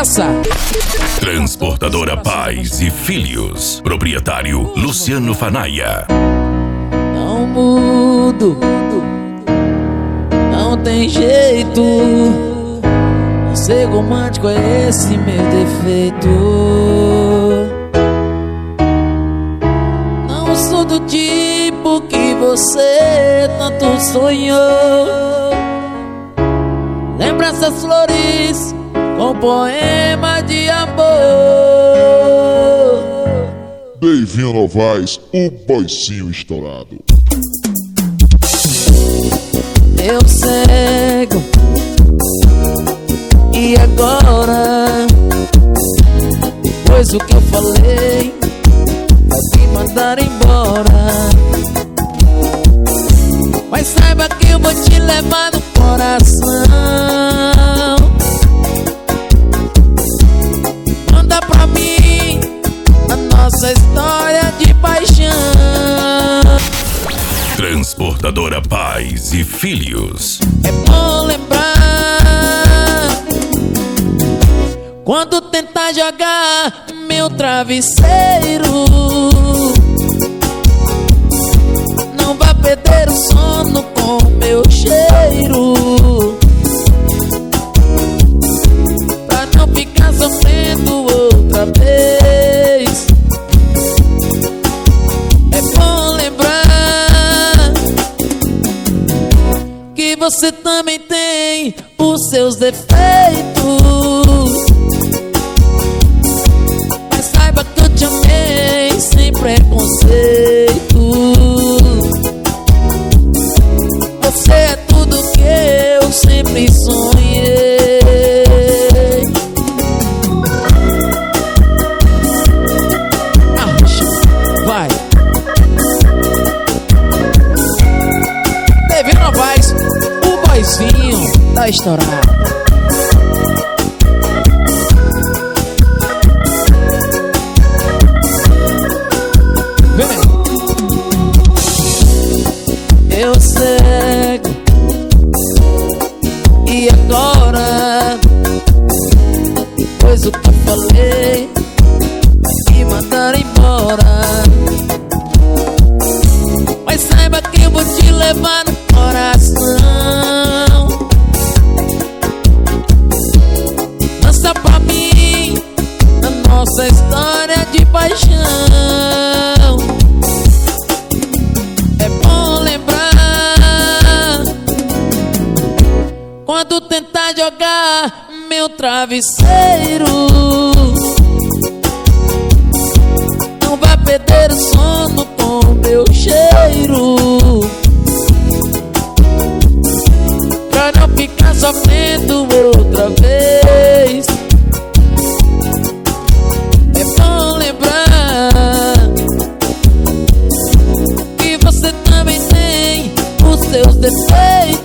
essa. Transportadora Pais e Filhos. Proprietário Luciano Fanaia. Não mudo, não tem jeito. Ser romântico é esse meu defeito. Não sou do tipo que você tanto sonhou. Lembra essas flores com poema de amor. Bem-vindo ao Vaz, o boizinho estourado. Eu cego, e agora? Pois o que eu falei vai me mandar embora. Mas saiba que eu vou te levar no coração. Manda pra mim a nossa história de paixão. Transportadora Pais e Filhos. É bom lembrar quando tentar jogar meu travesseiro. Não vai perder o sono com meu cheiro, pra não ficar sofrendo outra vez. É bom lembrar que você também tem os seus defeitos. Mas saiba que eu te amei sem preconceito. Você é tudo que eu sempre sonhei. Arrocha, vai. Bem-vindo ao Vaz, o boizinho tá estourado. Eu cego, e agora? Pois o que eu falei vai me mandar embora. Mas saiba que eu vou te levar no coração. Lança pra mim a nossa história de paixão. Quando tentar jogar meu travesseiro, não vai perder o sono com meu cheiro, pra não ficar sofrendo outra vez. É bom lembrar que você também tem os seus defeitos.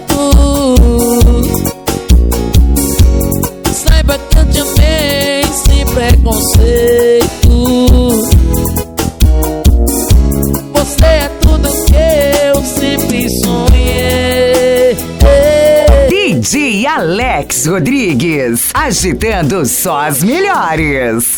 Saiba que eu te amei sem preconceito. Você é tudo que eu sempre sonhei. DJ Alex Rodrigues, agitando só as melhores.